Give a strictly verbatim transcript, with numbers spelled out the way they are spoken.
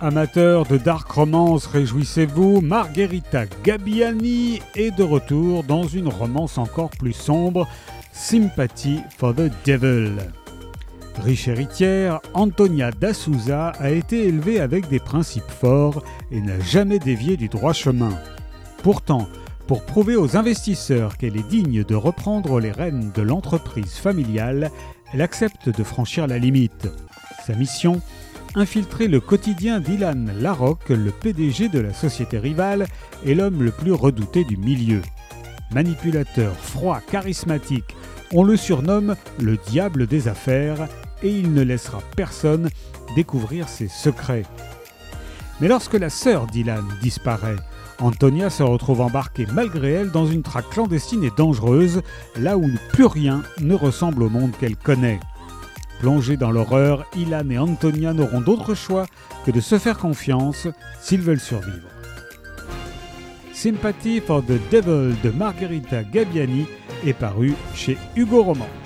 Amateurs de dark romance, réjouissez-vous, Margherita Gabbiani est de retour dans une romance encore plus sombre, Sympathy for the Devil. Riche héritière, Antonia da Souza a été élevée avec des principes forts et n'a jamais dévié du droit chemin. Pourtant, pour prouver aux investisseurs qu'elle est digne de reprendre les rênes de l'entreprise familiale, elle accepte de franchir la limite. Sa mission ? Infiltrer le quotidien d'Ilan Larocque, le P D G de la société rivale et l'homme le plus redouté du milieu. Manipulateur, froid, charismatique, on le surnomme le diable des affaires et il ne laissera personne découvrir ses secrets. Mais lorsque la sœur d'Ilan disparaît, Antonia se retrouve embarquée malgré elle dans une traque clandestine et dangereuse, là où plus rien ne ressemble au monde qu'elle connaît. Plongés dans l'horreur, Ilan et Antonia n'auront d'autre choix que de se faire confiance s'ils veulent survivre. Sympathy for the Devil de Margherita Gabbiani est paru chez Hugo Roman.